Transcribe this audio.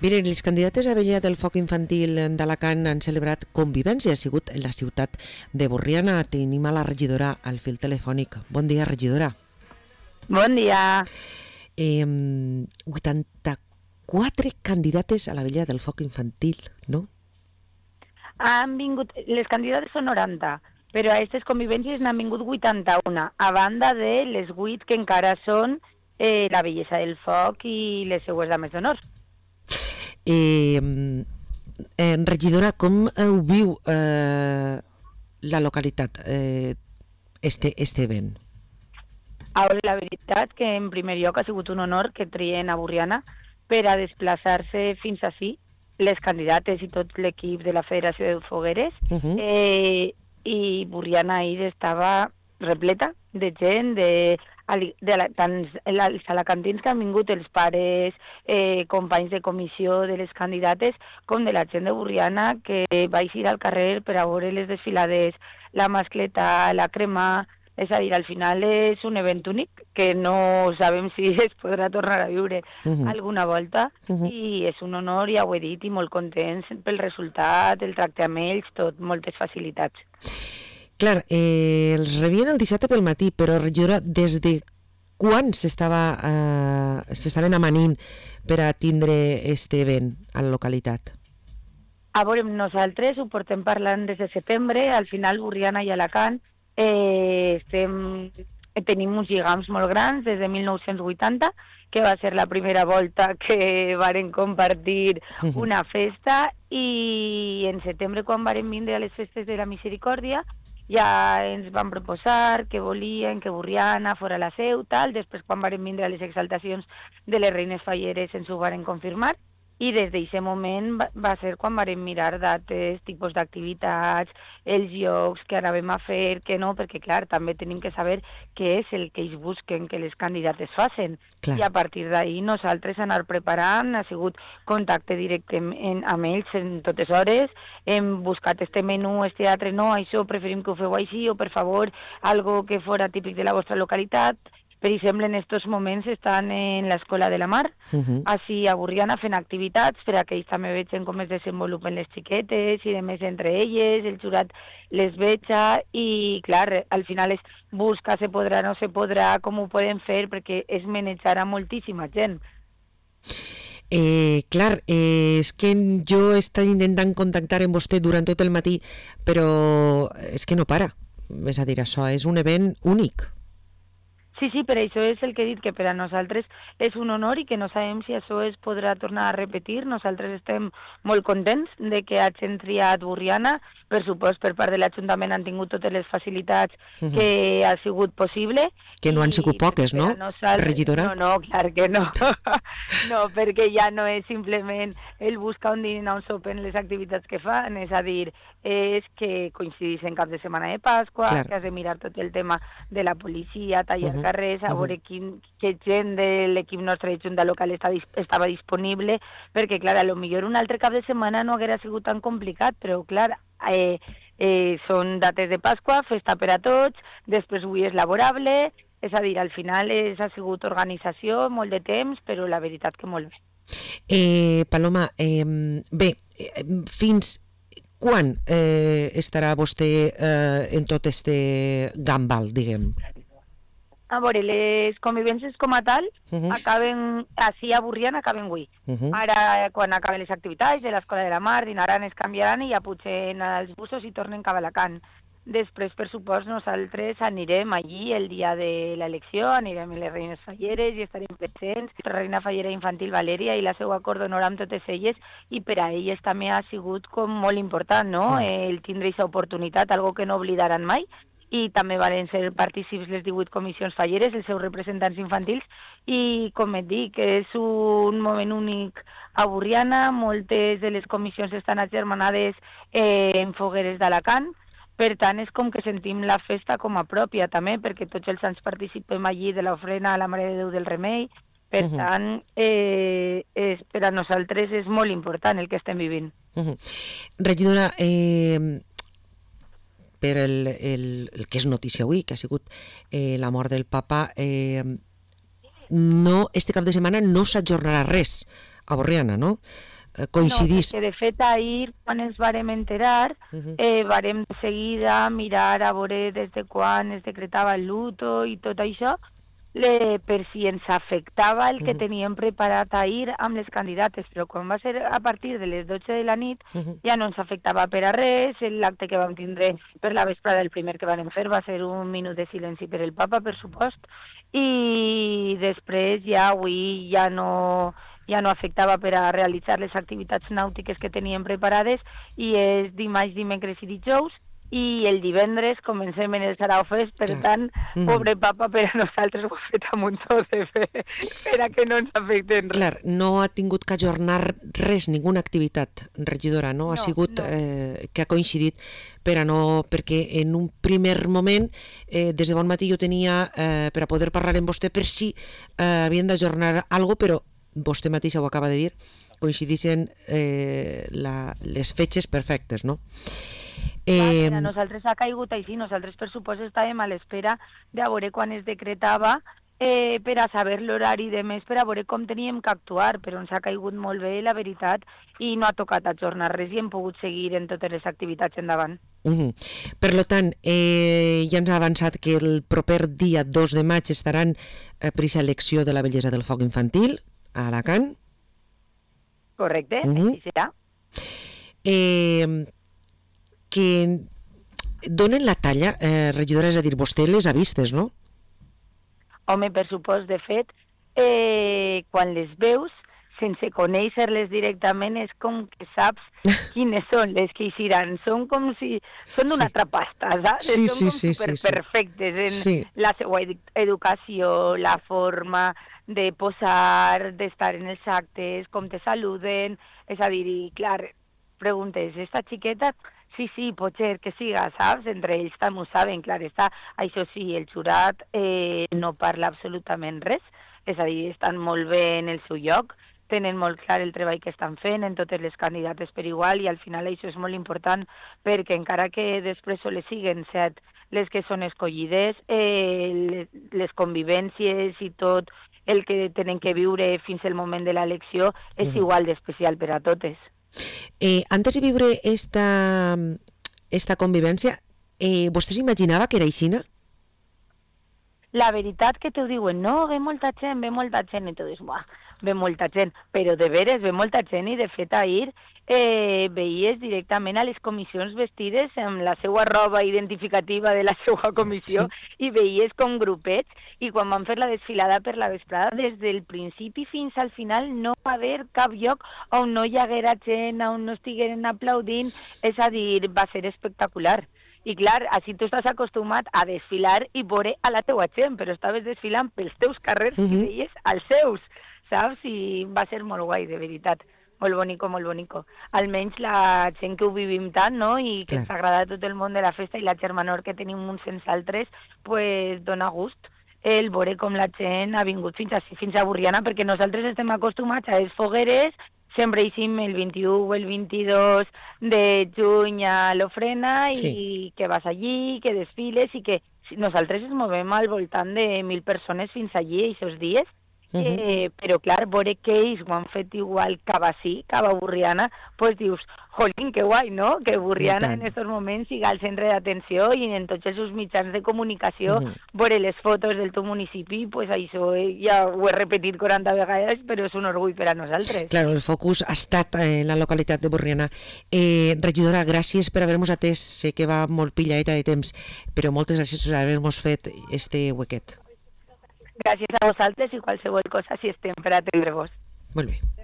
Miren, les candidates a Vella del Foc Infantil d'Alacant han celebrat convivència. Ha sigut en la ciutat de Borriana. Tenim a la regidora al fil telefònic. Bon dia, regidora. Bon dia. 84 candidates a la Vella del Foc Infantil, no? Han vingut, les candidates són 90, però a aquestes convivències n'han vingut 81, a banda de les 8 que encara són la bellesa del foc i les seues dames d'honor. Regidora, com ho viu la localitat, este event? La veritat que en primer lloc ha sigut un honor que trien a Borriana per a desplaçar-se fins ací, les candidates i tot l'equip de la Federació de Fogueres, i Borriana ahir estava repleta de gent, tant els alacantins que han vingut, els pares, companys de comissió de les candidates, com de la gent de Borriana que va eixir al carrer per a veure les desfilades, la mascleta, la crema. És a dir, al final és un event únic que no sabem si es podrà tornar a viure alguna volta, i és un honor, ja ho he dit, i molt contents pel resultat, el tracte amb ells, tot, moltes facilitats. Clar, els rebien el dissabte pel matí, però regidora, des de quan s'estaven amanint per a tindre este event a la localitat? A veure, nosaltres ho portem parlant des de setembre, al final Borriana i Alacant tenim uns lligams molt grans des de 1980, que va ser la primera volta que varen compartir una festa, i en setembre, quan varen vindre a les festes de la Misericòrdia, ja ens van proposar que volien que Borriana fora la seu, tal. Després, quan varen vindre a les exaltacions de les Reines Falleres, ens ho varen confirmar, i des d'aquest moment va ser quan vàrem mirar dates, tipus d'activitats, els llocs que anàvem a fer, que no, perquè clar, també tenim que saber què és el que ells busquen que les candidates facin. Clar. I a partir d'ahir nosaltres anar preparant, ha sigut contacte directe amb ells en totes hores, hem buscat este menú, este altre, no, això preferim que ho feu així, o per favor, algo que fora típic de la vostra localitat. Per exemple, en aquests moments estan en l'Escola de la Mar, així a Borriana, fent activitats per a que ells també vegin com es desenvolupen les xiquetes i de més entre elles, el jurat les veja, i clar, al final es busca, se podrà, no se podrà, com ho poden fer, perquè es manejarà moltíssima gent. Clar, és que jo he estat intentant contactar amb vostè durant tot el matí, però és que no para. És a dir, això és un event únic. Sí, per això és el que he dit, que per a nosaltres és un honor i que no sabem si això es podrà tornar a repetir. Nosaltres estem molt contents de que hagin triat Borriana. Per supost, per part de l'Ajuntament han tingut totes les facilitats que ha sigut possible. Que no han sigut poques, no, regidora? No, clar que no. No, perquè ja no és simplement el buscar un dinar, un sopen, les activitats que fan, és a dir, és que coincidís en cap de setmana de Pasqua, que has de mirar tot el tema de la policia, tallar carrers, a veure que gent de l'equip nostre de Junta Local estava disponible, perquè, clar, a lo millor un altre cap de setmana no haguera sigut tan complicat, però, clar, són dates de Pasqua, festa per a tots, després avui és laborable, és a dir, al final ha sigut organització, molt de temps, però la veritat que molt bé. Paloma, bé, fins quan estarà vostè en tot este gambal, diguem? A veure, les convivències com a tal acaben, així a Borriana acaben avui. Ara, quan acaben les activitats de l'Escola de la Mar, dinaran, es canviaran i ja pugen els busos i tornen cap a Alacant. Després, per supost, nosaltres anirem allí el dia de l'elecció, anirem a les Reines Falleres i estarem presents. La Reina Fallera Infantil Valèria i la seva acord d'honor amb totes elles, i per a elles també ha sigut com molt important, no?, el tindre aquesta oportunitat, algo que no oblidaran mai. I també varen ser partícips les 18 comissions falleres, els seus representants infantils, i com et dic, és un moment únic a Borriana, moltes de les comissions estan agermanades en Fogueres d'Alacant, per tant és com que sentim la festa com a pròpia també, perquè tots els anys participem allí de l'ofrena a la Mare de Déu del Remei, per tant per a nosaltres és molt important el que estem vivint. Regidora, per el que és notícia avui, que ha sigut la mort del papa, este cap de setmana no s'ajornarà res a Borriana, no? No, Coincidís... perquè de fet ahir, quan ens vàrem enterar, vàrem de seguida mirar a veure des de quan es decretava el luto i tot això, per si ens afectava el que teníem preparat ahir amb les candidates, però quan va ser a partir de les 12 de la nit ja no ens afectava per a res. L'acte que vam tindre per la vesprada, el primer que vam fer va ser un minut de silenci per el papa, per supost, i després ja avui ja no afectava per a realitzar les activitats nàutiques que teníem preparades, i és dimarts, dimecres i dijous, i el divendres comencem en el Sarau Fest, per tant, pobre papa, per a nosaltres ho ha fet amb un to de fe, per a que no ens afecten res. Clar, no ha tingut que ajornar res, ninguna activitat, regidora, no? Ha sigut que ha coincidit perquè en un primer moment, des de bon matí jo tenia per a poder parlar amb vostè per si havien d'ajornar alguna cosa, però vostè mateixa ho acaba de dir, coincideixen les fetges perfectes, no? Per a nosaltres ha caigut així. Nosaltres, per supost, estàvem a l'espera de veure quan es decretava per a saber l'horari de més, per a veure com teníem que actuar, però ens ha caigut molt bé, la veritat, i no ha tocat ajornar res i hem pogut seguir en totes les activitats endavant. Per tant, ja ens ha avançat que el proper dia 2 de maig estaran per aquesta elecció de la bellesa del foc infantil a Alacant. Correcte, així serà. Que donen la talla, regidora, és a dir, vostè les ha vistes, no? Home, per supost, de fet, quan les veus, sense conèixer-les directament, és com que saps quines són les que hi seran. Són com si... Són una altra pasta, saps? Són com superperfectes en la seva educació, la forma de posar, d'estar en els actes, com te saluden. És a dir, i clar, preguntes, esta xiqueta... Sí, pot ser que siga, saps? Entre ells també ho saben, clar està. Això sí, el jurat no parla absolutament res, és a dir, estan molt bé en el seu lloc, tenen molt clar el treball que estan fent en totes les candidates per igual, i al final això és molt important, perquè encara que després sols siguen 7 les que són escollides, les convivències i tot el que tenen que viure fins al moment de l'elecció és igual d'especial per a totes. Antes de viure esta convivència, vostè s'imaginava que era aixina? La veritat que t'ho diuen, no, ve molta gent, i tu dius, ve molta gent, però de veres ve molta gent, i de fet ahir veies directament a les comissions vestides amb la seva roba identificativa de la seva comissió, i veies com grupets, i quan van fer la desfilada per la vesprada, des del principi fins al final no va haver cap lloc on no hi haguera gent, on no estigueren aplaudint, és a dir, va ser espectacular. I clar, així tu estàs acostumat a desfilar i veure a la teua gent, però estaves desfilant pels teus carrers i veies als seus, saps? I va ser molt guai, de veritat. Molt bonico, molt bonico. Almenys la gent que ho vivim tant, no?, i que ens agrada tot el món de la festa i la germanor que tenim uns sense altres, pues dona gust el veure com la gent ha vingut fins a Borriana, perquè nosaltres estem acostumats a les fogueres, sempre hicim el 21 o el 22 de juny a l'ofrena, i que vas allí, que desfiles, i que nosaltres ens movem al voltant de 1.000 persones fins allí aquests dies, però clar, veure que ells ho han fet igual cap ací, cap a Borriana, doncs dius, jolín, que guai, no?, que Borriana en aquests moments siga al centre d'atenció i en tots els seus mitjans de comunicació, veure les fotos del teu municipi, doncs això ja ho he repetit 40 vegades, però és un orgull per a nosaltres. Claro, el focus ha estat en la localitat de Borriana. Regidora, gràcies per haver-nos atès, sé que va molt pilladeta de temps, però moltes gràcies per haver-nos fet este huequet. Gràcies a vosaltres, i qualsevol cosa si estem per atendre-vos. Molt bé.